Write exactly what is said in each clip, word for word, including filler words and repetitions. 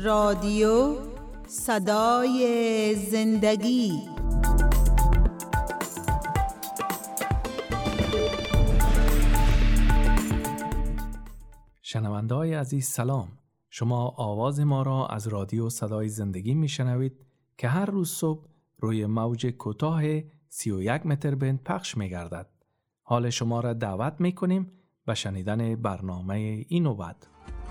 رادیو صدای زندگی. شنونده های عزیز سلام. شما آواز ما را از رادیو صدای زندگی می شنوید که هر روز صبح روی موج کوتاه سی و یک متر بند پخش می گردد. حال شما را دعوت می کنیم به شنیدن برنامه این و بعد.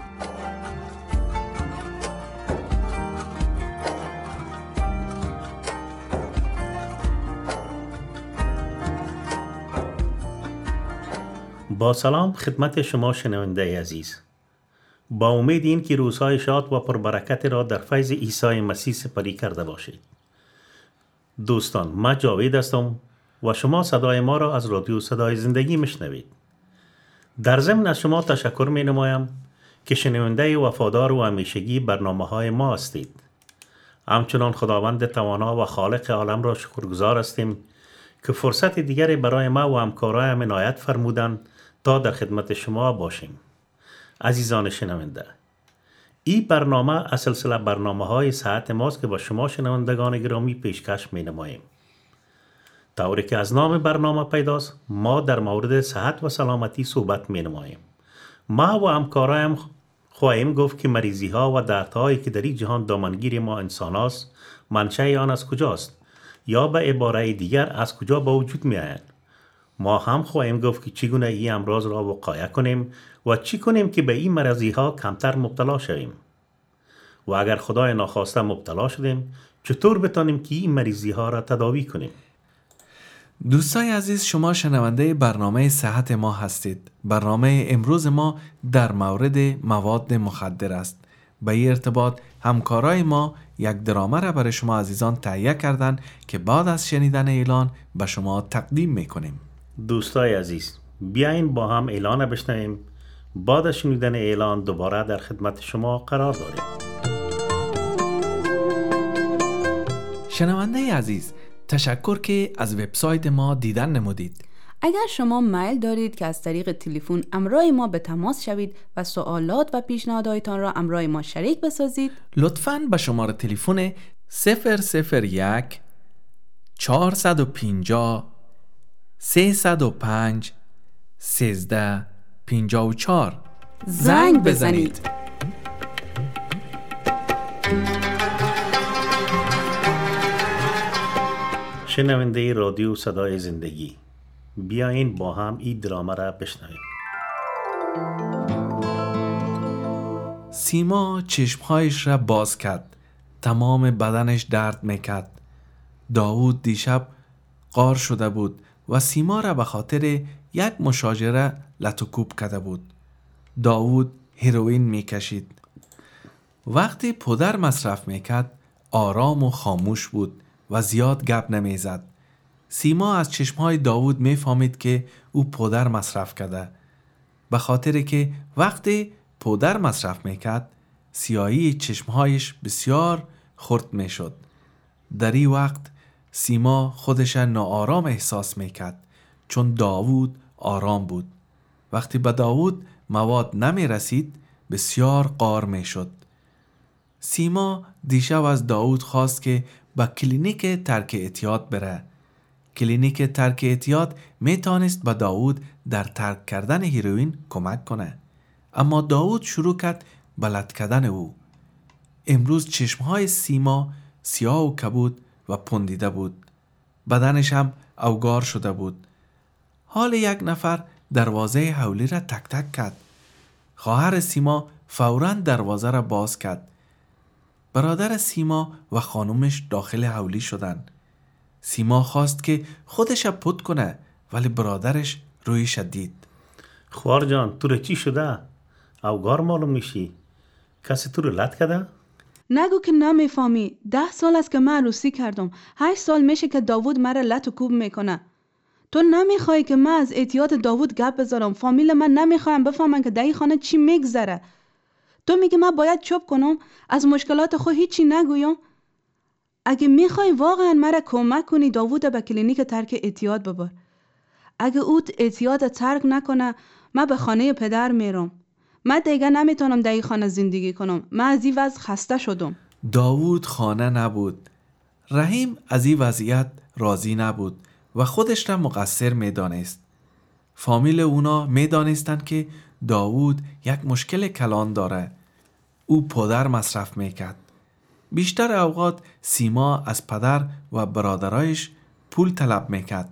با سلام خدمت شما شنونده عزیز. با امید این که روزهای شاد و پربرکت را در فیض عیسی مسیح سپری کرده باشید. دوستان، من جاوید هستم و شما صدای ما را از رادیو صدای زندگی میشنوید. در ضمن از شما تشکر می نمایم که شنونده وفادار و همیشگی برنامه های ما هستید. همچنان خداوند توانا و خالق عالم را شکرگزار هستیم که فرصت دیگری برای ما و همکارایم عنایت فرمودند تا در خدمت شما باشیم. عزیزان شنونده، این برنامه از سلسله برنامه های صحت ماست که با شما شنوندگان گرامی پیشکش می نماییم. طوری که از نام برنامه پیداست، ما در مورد صحت و سلامتی صحبت می نماییم. ما و همکارایم خواهیم گفت که مریضی ها و دردهایی که در این جهان دامنگیر ما انسان هاست، منشأ آن از کجاست؟ یا به عباره دیگر از کجا به وجود می آیند؟ ما هم خواهیم گفت که چگونه این امراض را وقایه کنیم و چی کنیم که به این مرضی ها کمتر مبتلا شویم. و اگر خدای ناخواسته مبتلا شدیم، چطور بتانیم که این مریضی ها را تداوی کنیم؟ دوستای عزیز، شما شنونده برنامه صحت ما هستید. برنامه امروز ما در مورد مواد مخدر است. به این ارتباط همکارای ما یک درامه را برای شما عزیزان تهیه کردن که بعد از شنیدن اعلان به شما تقدیم میکنیم. دوستای عزیز، بیاین با هم اعلان بشنویم. بعد از شنیدن اعلان دوباره در خدمت شما قرار داریم. شنونده عزیز، تشکر که از وبسایت ما دیدن نمودید. اگر شما میل دارید که از طریق تلفن همراه ما به تماس شوید و سوالات و پیشنهاداتتان را همراه ما شریک بسازید، لطفاً به شماره تلفن صفر صفر یک چهارصد و پنجاه سیصد و پنج سیزده پنجاه و چهار زنگ بزنید. شنونده رادیو صدای زندگی، بیاین با هم این درامه را بشنویم. سیما چشمهایش را باز کرد. تمام بدنش درد میکرد. داوود دیشب غار شده بود و سیما را به خاطر یک مشاجره لطوکوب کرده بود. داوود هیروئین میکشید. وقتی پودر مصرف میکرد آرام و خاموش بود و زیاد گپ نمیزد. سیما از چشمهای داوود میفهمید که او پودر مصرف کرده، به خاطر که وقتی پودر مصرف میکرد سیاهی چشمهایش بسیار خرد میشد. در این وقت سیما خودش ناآرام احساس میکرد چون داوود آرام بود. وقتی به داوود مواد نمی رسید بسیار غار میشد. سیما دیشب از داوود خواست که به کلینیک ترک اعتیاد بره. کلینیک ترک اعتیاد می توانست به داوود در ترک کردن هیروئین کمک کنه، اما داوود شروع کرد به لط کردن او. امروز چشمهای سیما سیاه و کبود و پندیده بود. بدنش هم اوگار شده بود. حال یک نفر دروازه حولی را تک تک کرد. خواهر سیما فوراً دروازه را باز کرد. برادر سیما و خانومش داخل حولی شدند. سیما خواست که خودش پد کنه، ولی برادرش روی شدید. خوار جان، تو رو چی شده؟ اوگار معلوم میشی؟ کسی تو رو لط کرده؟ نگو که نمیفهمی. ده سال است که من عروسی کردم. هشت سال میشه که داوود مرا لط و کوب میکنه. تو نمیخوای که من از اعتیاد داوود گپ بزنم. فامیل من نمیخوایم بفهمن که در این خانه چی میگذره. تو میگی من باید چوب کنم، از مشکلات خود هیچی نگویم. اگه میخوای واقعا مرا کمک کنی داوود به کلینیک ترک اعتیاد ببر. اگه او اعتیاد ترک نکنه من به خانه پدر میرم. من دیگه نمیتونم در این خانه زندگی کنم. من از این وضع خسته شدم. داوود خانه نبود. رحیم از این وضعیت راضی نبود و خودش را مقصر میدانست. فامیل اونا میدانستند که داوود یک مشکل کلان داره. او پدر مصرف میکرد. بیشتر اوقات سیما از پدر و برادرایش پول طلب میکرد.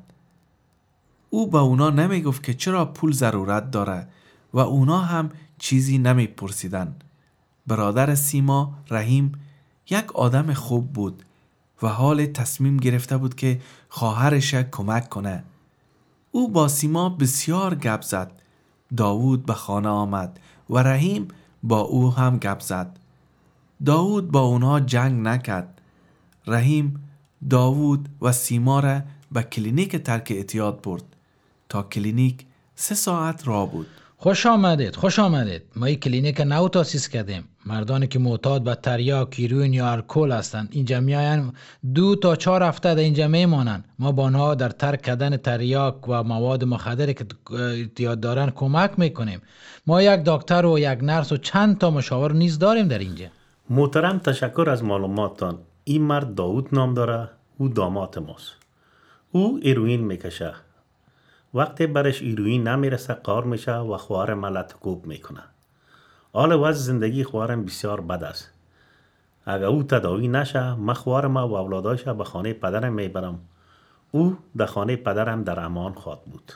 او به اونا نمیگفت که چرا پول ضرورت داره و اونا هم چیزی نمیپرسیدن. برادر سیما، رحیم، یک آدم خوب بود و حال تصمیم گرفته بود که خواهرش کمک کنه. او با سیما بسیار گپ زد. داوود به خانه آمد و رحیم با او هم گپ زد. داوود با اونها جنگ نکرد. رحیم داوود و سیما را به کلینیک ترک اعتیاد برد. تا کلینیک سه ساعت راه بود. خوش آمدید، خوش آمدید. ما این کلینیک نو تاسیس کردیم. مردانی که معتاد به تریاک، هیروئین یا الکل هستند اینجا میاین، دو تا چهار هفته در اینجا میمانند. ما با آنها در ترک کردن تریاک و مواد مخدری که اعتیاد دارن کمک میکنیم. ما یک دکتر و یک نرس و چند تا مشاور نیز داریم در اینجا. محترم، تشکر از معلوماتتان. این مرد داوود نام داره. او داماد ماست. او هیروئین میکشه. وقتی برش هیروئین نمیرسه قار میشه و خواهر ملت کوب میکنه. حال وضع زندگی خواهرم بسیار بد است. اگر او تداوی نشه، من خواهرم و اولادایش به خانه پدرم میبرم. او در خانه پدرم در امان خواهد بود.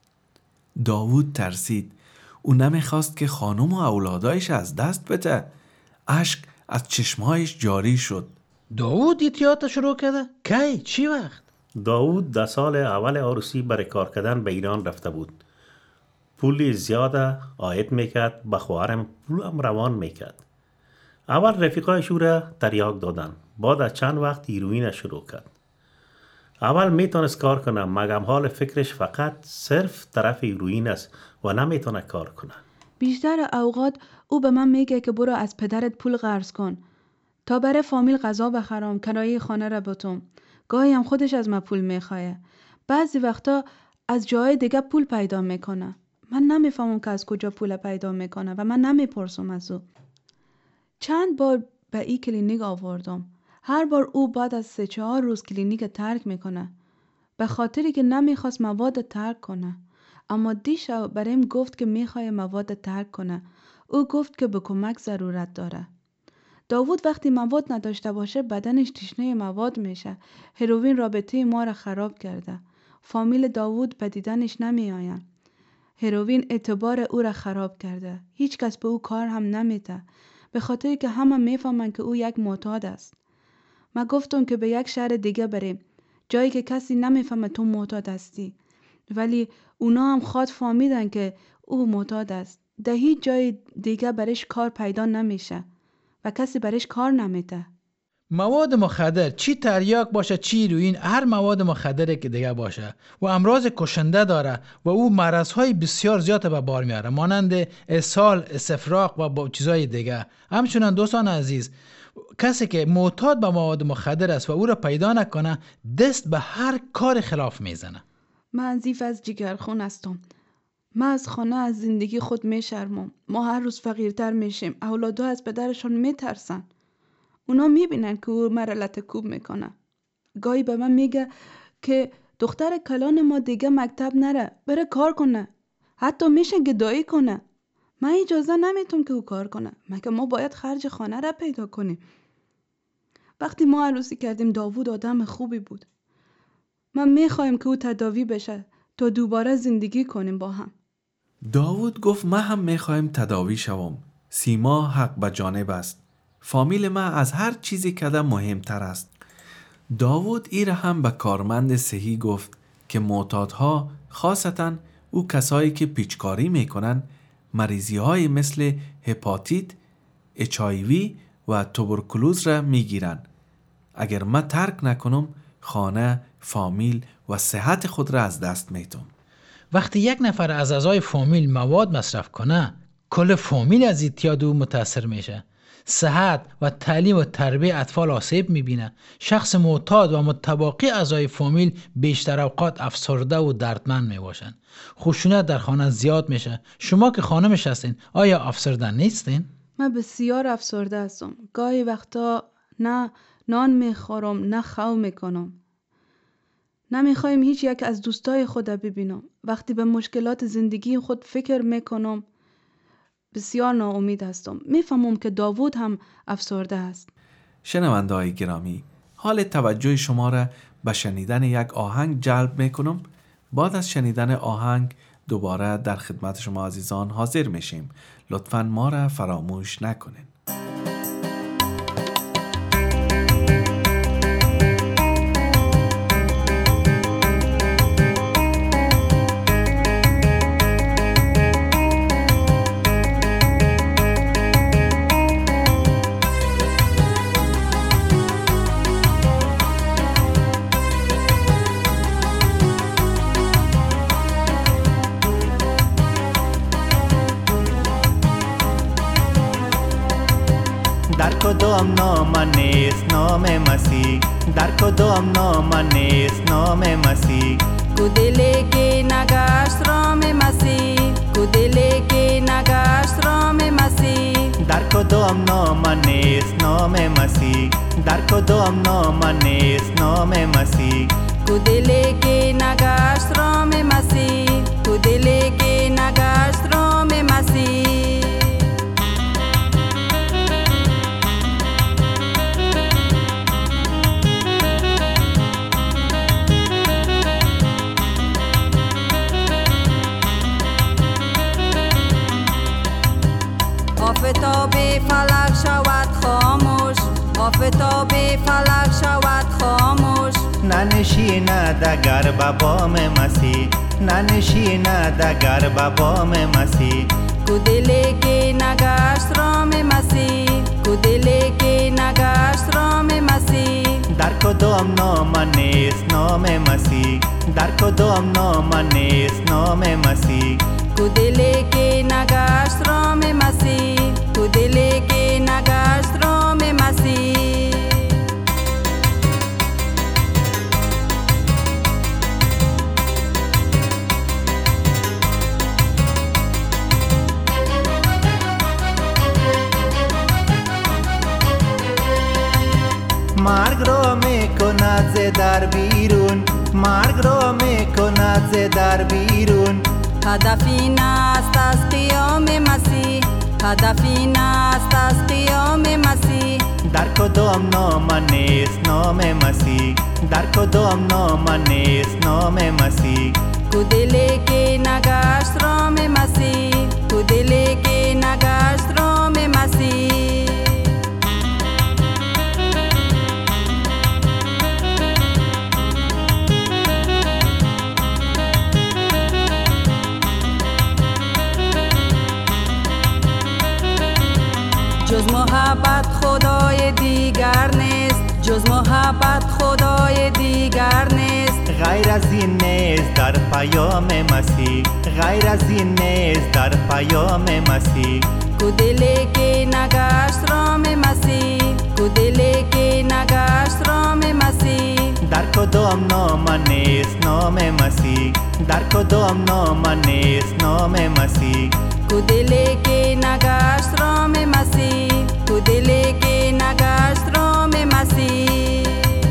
داوود ترسید. او نمیخواست که خانم و اولادایش از دست بده. اشک از چشمهایش جاری شد. داوود اعتیاد شروع کرده؟ کی؟ چی وقت؟ داوود در سال اول عروسی برای کار کردن به ایران رفته بود. پول زیاده عاید میکرد. به خواهرم پولم روان میکرد. اول رفیقایش او را تریاک دادن. بعد از چند وقت هیروئین شروع کرد. اول میتونست کار کنه، مگم حال فکرش فقط صرف طرف هیروئین است و نمیتونه کار کنه. بیشتر اوقات او به من میگه که برو از پدرت پول قرض کن تا برای فامیل غذا بخرم، کرایه خانه را بتم. گاهی هم خودش از من پول میخواه. بعضی وقتا از جای دیگه پول پیدا میکنه. من نمیفهمم که از کجا پول پیدا میکنه و من نمیپرسم از او. چند بار به این کلینیک آوردم. هر بار او بعد از سه چهار روز کلینیک ترک میکنه. به خاطری که نمیخواست مواد ترک کنه. اما دیشب برایم گفت که میخواه مواد ترک کنه. او گفت که به کمک ضرورت داره. داوود وقتی مواد نداشته باشه بدنش تشنه مواد میشه. هیروئین رابطه ما را خراب کرده. فامیل داوود به دیدنش نمی آین. هیروئین اعتبار او را خراب کرده. هیچ کس به او کار هم نمیده. به خاطر که همه میفهمن که او یک معتاد است. من گفتم که به یک شهر دیگه بریم. جایی که کسی نمیفهمه تو معتاد هستی. ولی اونا هم خود فهمیدن که او معتاد است. در هیچ جای دیگه برش کار پیدا نمیشه و کسی برش کار نمیده. مواد مخدر، چی تریاک باشه چی هیروئین، هر مواد مخدری که دیگه باشه و امراض کشنده داره و او مرضهای بسیار زیاد به بار میاره، مانند اسهال، استفراغ و با چیزهای دیگه. همچنان دوستان عزیز، کسی که معتاد به مواد مخدر است و او را پیدا نکنه، دست به هر کار خلاف میزنه. من ضعیف از جگرخون هستم. من از خانه، از زندگی خود میشرمم. ما هر روز فقیرتر میشیم. اولادها از پدرشان میترسن. اونا میبینن که او مرا لطکوب میکنه. گاهی به من میگه که دختر کلان ما دیگه مکتب نره، بره کار کنه. حتی میشه گدایی کنه. من اجازه نمیتونم که او کار کنه. مگه ما باید خرج خانه را پیدا کنیم. وقتی ما عروسی کردیم داوود آدم خوبی بود. من میخوایم که او تداوی بشه تا دوباره زندگی کنیم با هم. داوود گفت من هم میخوایم تداوی شوم. سیما حق به جانب است. فامیل من از هر چیزی کده مهمتر است. داوود ایر هم به کارمند صحی گفت که معتادها، خاصتاً او کسایی که پیچکاری میکنن، مریضی های مثل هپاتیت، اچ آی وی و توبرکلوز را میگیرن. اگر من ترک نکنم خانه، فامیل و صحت خود را از دست میتم. وقتی یک نفر از اعضای فامیل مواد مصرف کنه، کل فامیل از اعتیاد او متاثر میشه. صحت و تعلیم و تربیه اطفال آسیب میبینه. شخص معتاد و متباقی اعضای فامیل بیشتر اوقات افسرده و دردمند میباشن. خشونت در خانه زیاد میشه. شما که خانمش هستین آیا افسرده نیستین؟ من بسیار افسرده هستم. گاهی وقتا نه نان میخورم نه خو میکنم. نمیخوایم هیچ یک از دوستای خود ببینم. وقتی به مشکلات زندگی خود فکر میکنم بسیار ناامید هستم. میفهمم که داوود هم افسرده است. شنونده های گرامی، حال توجه شما را به شنیدن یک آهنگ جلب میکنم. بعد از شنیدن آهنگ دوباره در خدمت شما عزیزان حاضر میشیم. لطفاً ما را فراموش نکنین. در کدام نام نیست نام مسیح، در کدام نام نیست نام مسیح. کو دلی که نگشت رام مسیح، کو دلی که نگشت رام مسیح. در کدام نام نیست نام مسیح، در کدام نام نیست نام مسیح. کو دلی که نگشت رام مسیح، کو دلی که نگشت رام مسیح. آفتاب فلک شود خاموش، آفتاب فلک شود خاموش. ننشیند اگر به بام مسیح، ننشیند اگر به بام مسیح. کو دلی که نگشت رام مسیح، کو دلی که نگشت رام مسیح. در کدام نام نیست نام مسیح، در کدام نام نیست نام مسیح. کو دلی که نگشت رام مسیح، کو دلی که نگشت رام مسیح. مرگ را میکند ز در بیرون، مرگ را میکند ز در بیرون. هدف این است از قیام مسیح، هدف این است از قیام مسیح. در کدام نام نیست نام مسیح، در کدام نام نیست نام مسیح. کو دلی که نگشت رام مسیح، کو دلی که نگشت رام مسیح. جز محبت خدای دیگر نیست، جز محبت خدای دیگر نیست. غیر از این نیست در پیام مسیح، غیر از این نیست در پیام مسیح. کو دلی که نگشت رام مسیح، کو دلی که نگشت رام مسیح. در کدام نام نیست نام مسیح، در کدام نام نیست نام مسیح. کو دلی که نگشت رام مسیح، کو دلی که نگشت رام مسیح.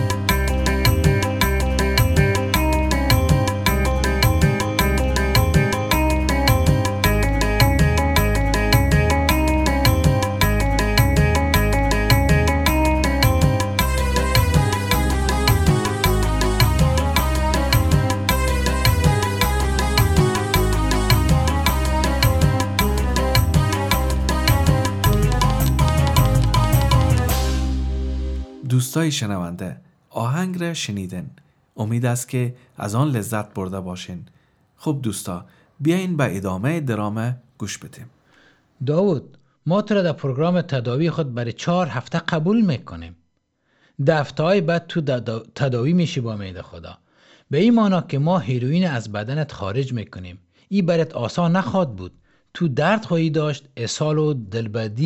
دوستای شنونده، آهنگ را شنیدن. امید است که از آن لذت برده باشین. خب دوستا، بیاین به ادامه درامه گوش بدیم. داوود، ما تو را در پروگرام تداوی خود برای چهار هفته قبول میکنیم. ده هفته های بعد تو تداوی میشی با امید خدا. به این معنا که ما هیروئین از بدنت خارج میکنیم. این برات آسان نخواد بود. تو درد خواهی داشت، اسهال و دلبدی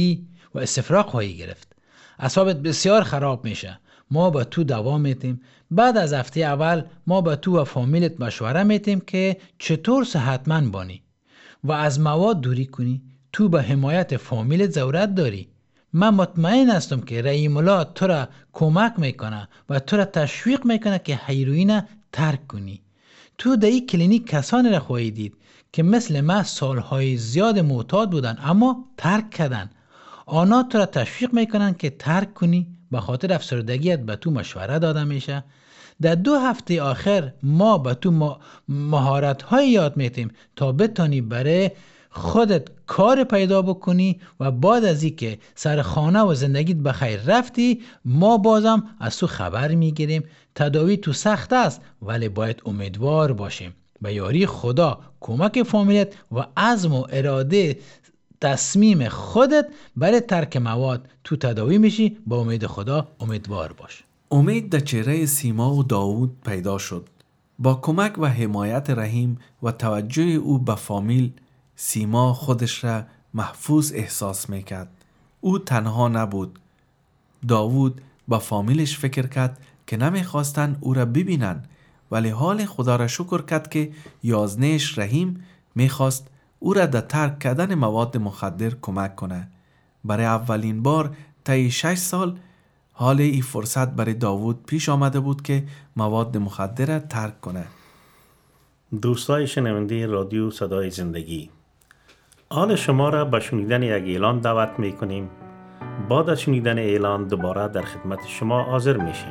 و استفراغ خواهی گرفت. اعصابت بسیار خراب میشه. ما به تو دوام میتیم. بعد از هفته اول ما به تو و فامیلت مشوره میتیم که چطور صحتمند بانی و از مواد دوری کنی. تو به حمایت فامیلت ضرورت داری. من مطمئن هستم که رحیم الله تو را کمک میکنه و تو را تشویق میکنه که هیروئین ترک کنی. تو در این کلینیک کسانی را خواهی دید که مثل من سالهای زیاد معتاد بودن اما ترک کردن. آنها تو را تشویق میکنن که ترک کنی. به خاطر افسردگیت به تو مشوره داده میشه. در دو هفته آخر ما به تو مهارت های یاد میتیم تا بتانی برای خودت کار پیدا بکنی و بعد از این که سر خانه و زندگیت بخیر رفتی ما بازم از تو خبر میگیریم. تداوی تو سخت است ولی باید امیدوار باشیم. به یاری خدا، کمک فامیلت و عزم و اراده تصمیم خودت برای ترک مواد تو تداوی میشی. با امید خدا امیدوار باش. امید در چهره سیما و داوود پیدا شد. با کمک و حمایت رحیم و توجه او به فامیل، سیما خودش را محفوظ احساس میکرد. او تنها نبود. داوود با فامیلش فکر کرد که نمیخواستن او را ببینن، ولی حال خدا را شکر کرد که یازنهش رحیم میخواست او را در ترک کردن مواد مخدر کمک کنه. برای اولین بار طی شش سال حال این فرصت برای داوود پیش آمده بود که مواد مخدر را ترک کنه. دوستای شنونده رادیو صدای زندگی، حال شما را به شنیدن یک اعلان دعوت میکنیم. بعد از شنیدن اعلان دوباره در خدمت شما حاضر میشیم.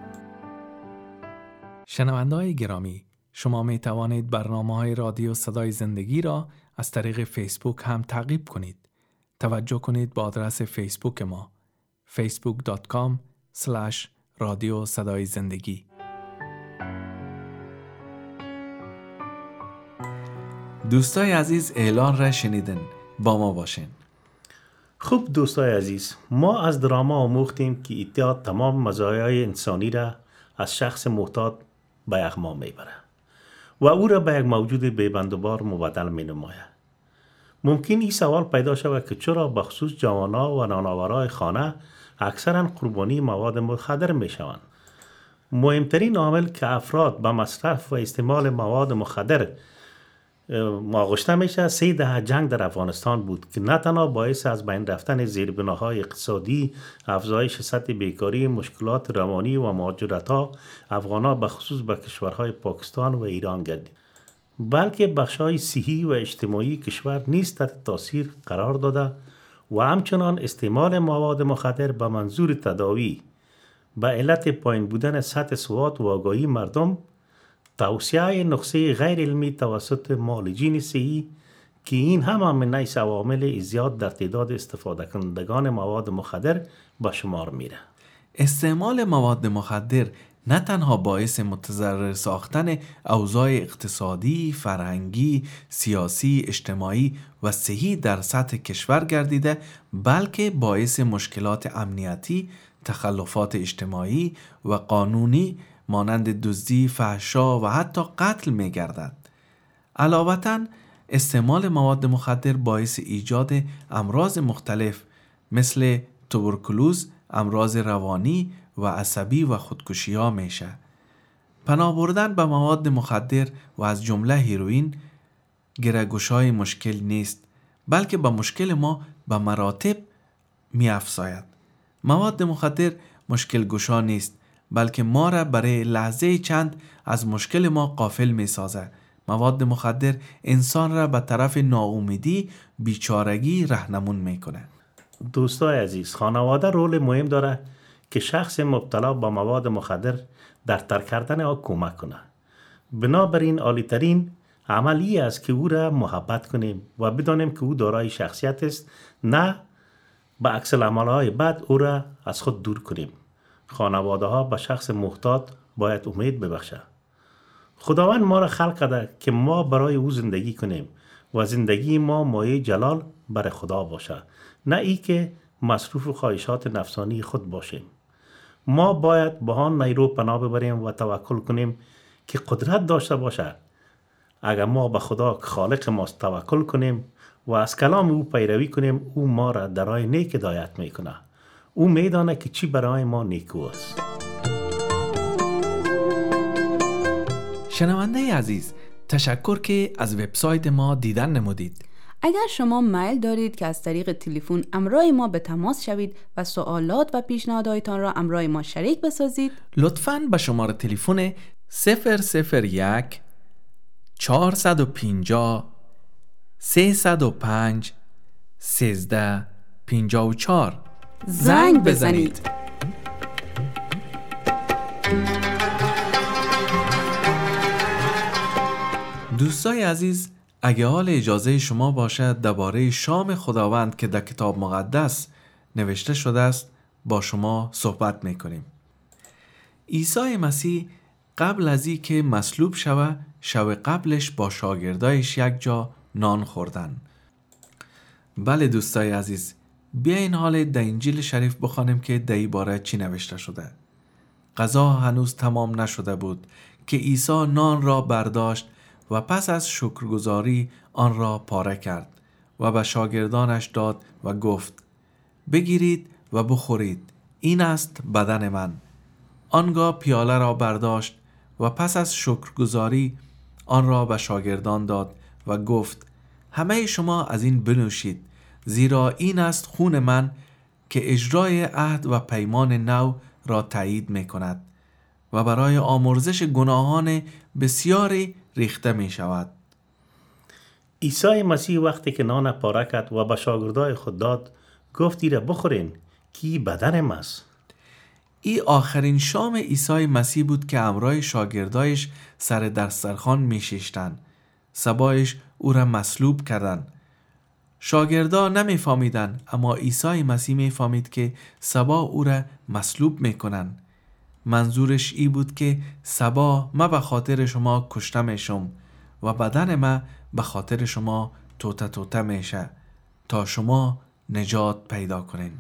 شنونده‌های گرامی، شما می توانید برنامه‌های رادیو صدای زندگی را از طریق فیسبوک هم تعقیب کنید. توجه کنید به آدرس فیسبوک ما فیسبوک دات کام اسلش رادیو صدای زندگی. دوستای عزیز، اعلان را شنیدن. با ما باشین. خوب دوستای عزیز، ما از دراما آموختیم که اعتیاد تمام مزایای انسانی را از شخص معتاد به یغما میبره و او را به یک موجود بی‌بندوبار مبدل می نماید. ممکن این سوال پیدا شود که چرا بخصوص جوانان و نانآورای خانه اکثرا قربانی مواد مخدر می شوند. مهمترین عامل که افراد به مصرف و استعمال مواد مخدر آغشته میشه سه دهه جنگ در افغانستان بود که نه تنها باعث از بین رفتن زیربناهای اقتصادی، افزایش سطح بیکاری، مشکلات روانی و مهاجرت‌ها افغان‌ها به خصوص به کشورهای پاکستان و ایران گردید، بلکه بخش‌های صحی و اجتماعی کشور نیز تحت تاثیر قرار داده و همچنان استعمال مواد مخدر به منظور تداوی به علت پایین بودن سطح سواد و آگاهی مردم، توسعه نقصه غیر علمی توسط معالجین صحی که این هم من نیز عوامل زیاد در تعداد استفاده کنندگان مواد مخدر به شمار میره. استعمال مواد مخدر نه تنها باعث متضرر ساختن اوضاع اقتصادی، فرهنگی، سیاسی، اجتماعی و صحی در سطح کشور گردیده، بلکه باعث مشکلات امنیتی، تخلفات اجتماعی و قانونی مانند دزدی، فحشا و حتی قتل می گردد. علاوتاً استعمال مواد مخدر باعث ایجاد امراض مختلف مثل توبرکلوز، امراض روانی و عصبی و خودکشی ها میشه. پناه بردن به مواد مخدر و از جمله هیروئین گره‌گشای مشکل نیست، بلکه به مشکل ما به مراتب می افزاید. مواد مخدر مشکل گشا نیست، بلکه ما را برای لحظه چند از مشکل ما غافل می سازه. مواد مخدر انسان را به طرف ناامیدی، بیچارگی راهنمون می کنه. دوستای عزیز، خانواده رول مهم داره که شخص مبتلا به مواد مخدر در ترک کردن آن کمک کنه. بنابراین عالی‌ترین عملی است که او را محبت کنیم و بدانیم که او دارای شخصیت است، نه به عکس العمل‌های بد او را از خود دور کنیم. خانواده ها به شخص محتاط باید امید ببخشه. خداوند ما را خلق کرده که ما برای او زندگی کنیم و زندگی ما مایه جلال برای خدا باشه، نه ای که مصروف خواهشات نفسانی خود باشیم. ما باید به آن نیرو پناه ببریم و توکل کنیم که قدرت داشته باشه اگر ما به خدا که خالق ماست توکل کنیم و از کلام او پیروی کنیم، او ما را در راه نیک هدایت میکنه. او میدانه که چی برای ما نیکو است. شنونده عزیز، تشکر که از وبسایت ما دیدن نمودید. اگر شما میل دارید که از طریق تلفن همراه ما به تماس شوید و سوالات و پیشنهاداتتان را همراه ما شریک بسازید، لطفاً به شماره تلفن صفر صفر یک چهارصد و پنجاه سیصد و پنج سیزده پنجاه و چهار زنگ بزنید. دوستای عزیز، اگه حال اجازه شما باشد درباره شام خداوند که در کتاب مقدس نوشته شده است با شما صحبت میکنیم. عیسی مسیح قبل از این که مصلوب شوه، شب قبلش با شاگردایش یک جا نان خوردن. بله دوستای عزیز، بیاین حال در انجیل شریف بخوانیم که در این باره چی نوشته شده. غذا هنوز تمام نشده بود که عیسی نان را برداشت و پس از شکرگزاری آن را پاره کرد و به شاگردانش داد و گفت: بگیرید و بخورید، این است بدن من. آنگاه پیاله را برداشت و پس از شکرگزاری آن را به شاگردان داد و گفت: همه شما از این بنوشید، زیرا این است خون من که اجرای عهد و پیمان نو را تایید می کند و برای آمرزش گناهان بسیاری ریخته می شود. عیسی مسیح وقتی که نان پاره کرد و به شاگردای خود داد، گفت: ایره بخورین که بدنم است. ای آخرین شام عیسی مسیح بود که همراه شاگردایش سر دسترخوان می شیشتن. صبایش او را مصلوب کردن. شاگردا نمی فهمیدن، اما عیسی مسیح می فهمید که صبا او را مصلوب می کنن. منظورش ای بود که صبا ما به خاطر شما کشته میشم و بدن ما به خاطر شما توته توته میشه تا شما نجات پیدا کنین.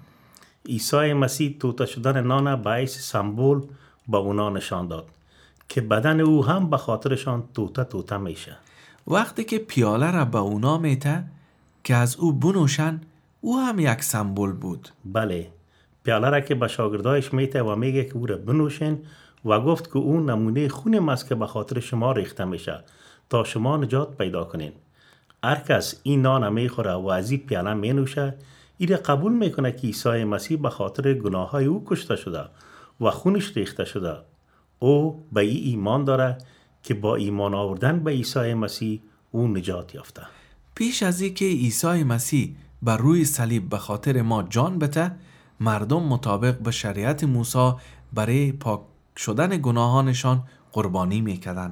عیسی مسیح توته شدن نان باعث سمبول به اونا نشان داد که بدن او هم به خاطرشان توته توته میشه. وقتی که پیاله را به اونا میته که از او بنوشن، او هم یک سمبول بود. بله، پیاله را که به شاگردایش میته و میگه که او را بنوشن و گفت که اون نمونه خونم است که به خاطر شما ریخته میشه تا شما نجات پیدا کنین. هر کس این نان میخوره و از این پیاله مینوشه، این قبول میکنه که عیسی مسیح به خاطر گناه های او کشته شده و خونش ریخته شده. او به این ایمان داره که با ایمان آوردن به عیسی مسیح او نجات یافته. پیش از این که عیسی مسیح بر روی صلیب به خاطر ما جان بده، مردم مطابق به شریعت موسی برای پاک شدن گناهانشان قربانی میکردن.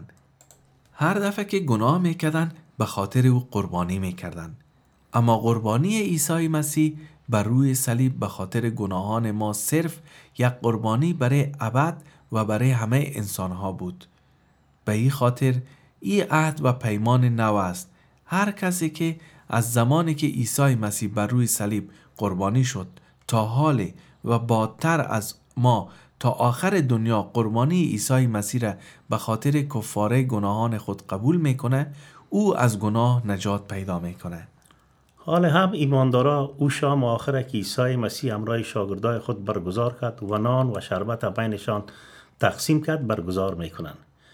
هر دفعه که گناه میکردن به خاطر او قربانی میکردن. اما قربانی عیسی مسیح بر روی صلیب به خاطر گناهان ما صرف یک قربانی برای ابد و برای همه انسانها بود. به این خاطر این عهد و پیمان نو است. هر کسی که از زمانی که عیسی مسیح بر روی صلیب قربانی شد تا حال و بعدتر از ما تا آخر دنیا قربانی عیسی مسیح را به خاطر کفاره گناهان خود قبول میکنه، او از گناه نجات پیدا میکنه. حال هم ایماندارا او شام آخره که عیسی مسیح همراه شاگردای خود برگزار کرد و نان و شربت بینشان تقسیم کرد برگزار میکنن.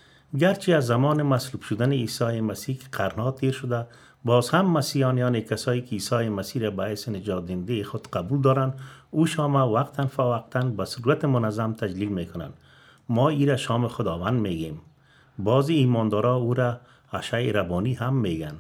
گرچه از زمان مصلوب شدن عیسی مسیح که قرنها تیر شده، باز هم مسیحیان یعنی کسایی که عیسی مسیح را باعث نجات دهنده خود قبول دارن، او شام وقتاً فوقتاً به صورت منظم تجلیل میکنن. ما ای را شام خداوند میگیم. بعضی ایماندارا او را عشای ربانی هم میگن.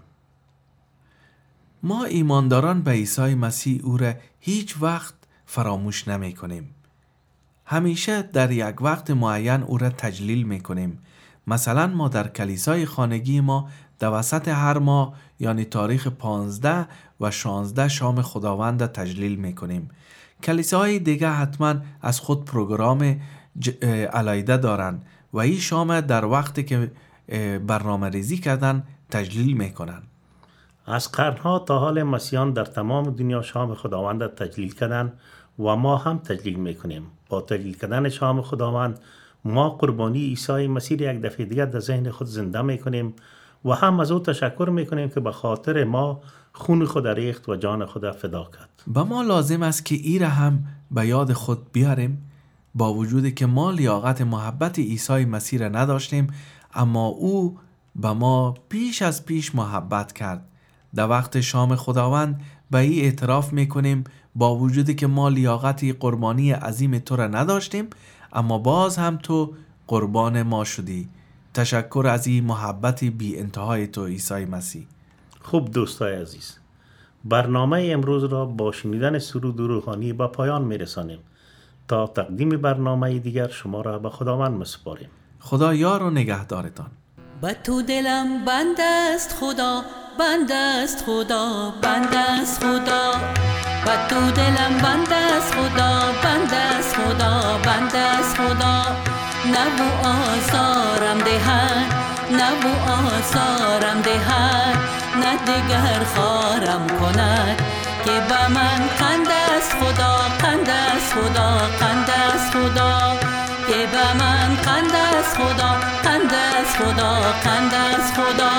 ما ایمانداران به عیسی مسیح او را هیچ وقت فراموش نمی کنیم. همیشه در یک وقت معین او را تجلیل می کنیم. مثلا ما در کلیسای خانگی ما در وسط هر ماه یعنی تاریخ پانزده و شانزده شام خداوند تجلیل می کنیم. کلیساهای دیگه حتما از خود پروگرام ج... علایده دارن و این شام در وقتی که برنامه ریزی کردن تجلیل می کنن. از قرنها تا حال مسیحیان در تمام دنیا شام خداوند تجلیل کردن و ما هم تجلیل میکنیم. با تجلیل کردن شام خداوند ما قربانی عیسی مسیح یک دفعه دیگر در ذهن خود زنده میکنیم و هم از او تشکر میکنیم که به خاطر ما خون خود ریخت و جان خود فدا کرد. با ما لازم است که ایره هم به یاد خود بیاریم، با وجودی که ما لیاقت محبت عیسی مسیح را نداشتیم، اما او به ما پیش از پیش محبت کرد. در وقت شام خداوند به این اعتراف میکنیم با وجودی که ما لیاقت قربانی عظیم تو را نداشتیم، اما باز هم تو قربان ما شدی. تشکر از این محبت بی انتهای تو عیسی مسیح. خوب دوستای عزیز، برنامه امروز را با شنیدن سرود روحانی به پایان میرسانیم. تا تقدیم برنامه دیگر شما را به خداوند میسپاریم. خدا یار و نگهدارتان. به تو دلم بند است خدا، بند است خدا، بند است خدا. به تو دلم بند است خدا، بند است خدا، بند است خدا. نبو آزارم دهد، نبو آزارم دهد، نه دیگر خارم کند که به من قند است خدا، قند است خدا، قند است خدا. که به من قند است خدا، قند است خدا، قند است خدا.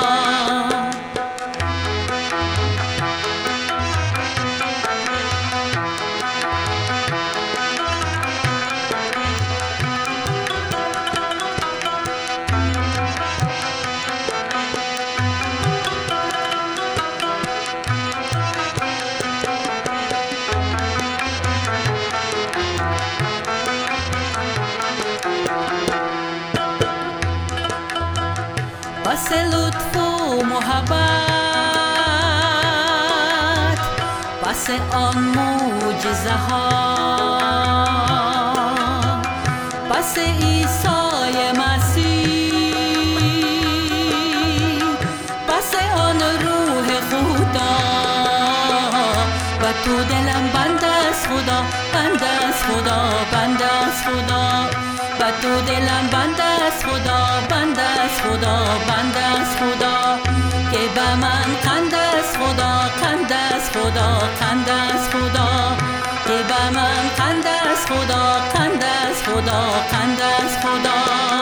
پس لطف و محبت، پس آن معجزه ها، پس عیسی مسیح، پس آن روح خدا. و تو دلم بند است خدا، بند است خدا، بند است خدا. و تو دلم بند است خدا، بند است خدا، بند است خدا. که به من قند است خدا، قند است خدا، قند است خدا. که به من قند است خدا، قند است خدا، قند است خدا.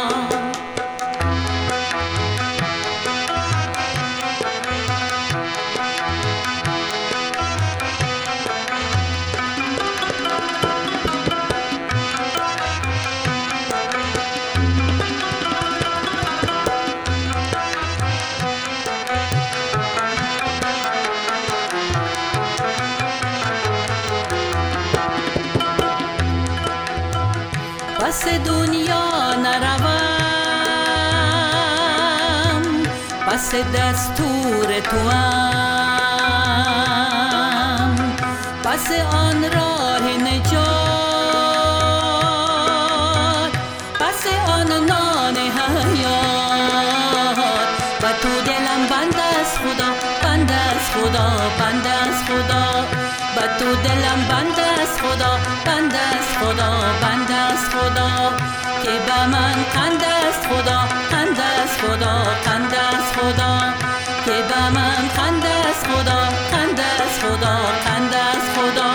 پس دنیا نروم، پس دستور توام، پس آن راه نجات، پس آن نان حیات. و تو دلم بند است خدا، بند است خدا، بند است خدا. و تو دلم بند است خدا، بند است خدا، بند است خدا. که به من قند است خدا، قند است خدا، قند است خدا. که به من قند است خدا، قند است خدا، قند است خدا.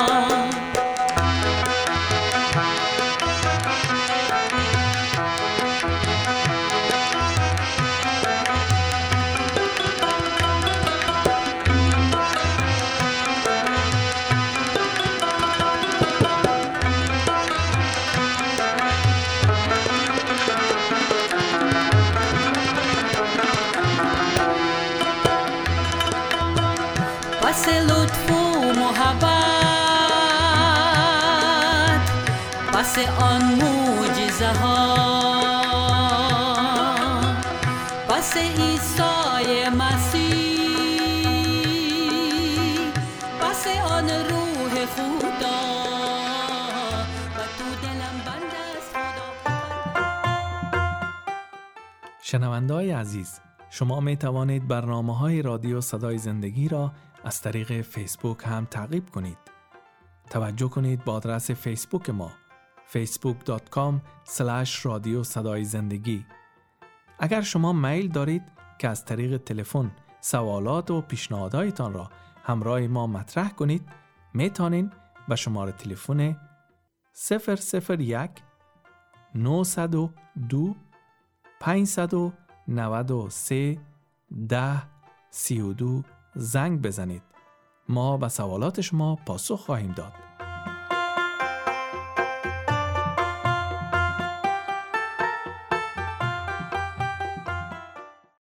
پس لطف و محبت، پس آن معجزه ها، پس عیسی مسیح، پس آن روح خدا. و تو دلم بند است خدا. شنونده‌های عزیز، شما می توانید برنامه‌های رادیو صدای زندگی را از طریق فیسبوک هم تعقیب کنید. توجه کنید با آدرس فیسبوک ما فیسبوک دات کام اسلش رادیو صدای زندگی. اگر شما میل دارید که از طریق تلفن سوالات و پیشنهاداتتان را همراه ما مطرح کنید، می توانید به شماره تلفن صفر صفر یک نه صفر دو پنج نه سه ده سی و دو زنگ بزنید. ما به سوالات شما پاسخ خواهیم داد.